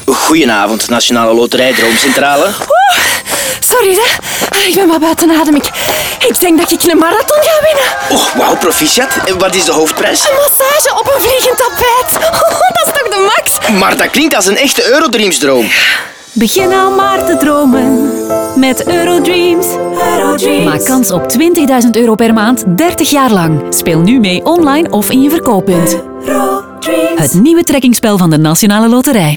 Goedenavond, Nationale Loterij Droomcentrale. Sorry, hè. Ik ben maar buiten adem. Ik denk dat ik een marathon ga winnen. Oh, wauw, proficiat. En wat is de hoofdprijs? Een massage op een vliegend tapijt. Dat is toch de max? Maar dat klinkt als een echte Eurodreamsdroom. Begin al maar te dromen met Eurodreams. Maak kans op €20.000 per maand, 30 jaar lang. Speel nu mee online of in je verkooppunt. Het nieuwe trekkingspel van de Nationale Loterij.